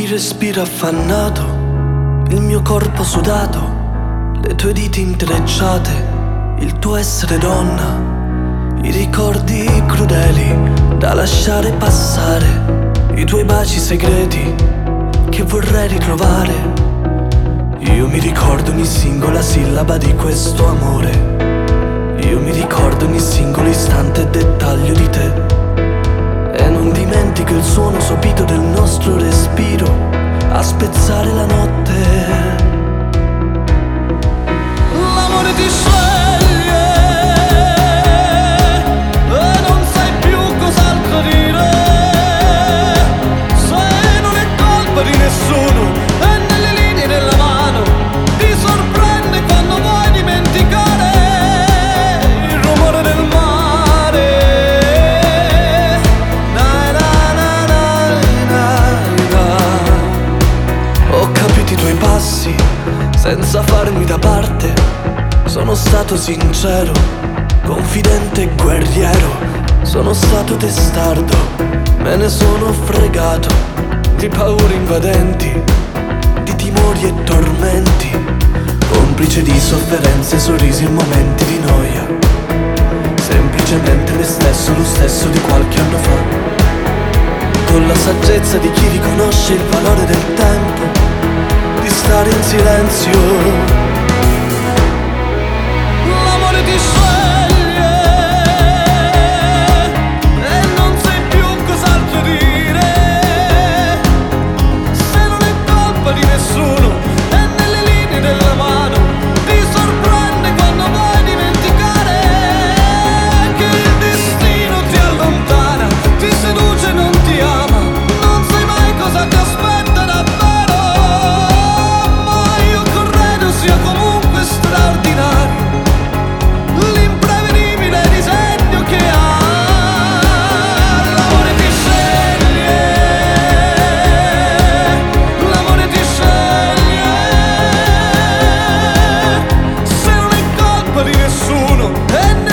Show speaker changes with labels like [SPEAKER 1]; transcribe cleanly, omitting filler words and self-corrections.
[SPEAKER 1] Mi respiro affannato, il mio corpo sudato, le tue dita intrecciate, il tuo essere donna, i ricordi crudeli da lasciare passare, i tuoi baci segreti che vorrei ritrovare. Io mi ricordo ogni singola sillaba di questo amore, io mi ricordo ogni singolo istante e dettaglio di te, e non dimentico il suono sopito del nostro respiro a spezzare la notte. L'amore ti sceglie e non sai più cos'altro dire, se non è colpa di nessuno, è nelle linee della mano, ti sorprende quando vuoi dimenticare il rumore del mare. Ho capito i tuoi passi senza farmi da parte, sono stato sincero, confidente e guerriero, sono stato testardo, me ne sono fregato di paure invadenti, di timori e tormenti, complice di sofferenze, sorrisi e momenti di noia, semplicemente me stesso, lo stesso di qualche anno fa, con la saggezza di chi riconosce il valore del tempo, di stare in silenzio. L'amore ti sceglie e non sai più cos'altro dire, se non è colpa di nessuno, è nelle linee della mano, ti sorprende quando vuoi dimenticare che il destino ti allontana, ti seduce e non ti ama, non sai mai cosa ti aspetta davvero, ma io credo sia comunque straordinario l'imprevedibile disegno che ha. L'amore ti sceglie, l'amore ti sceglie, se non è colpa di nessuno, è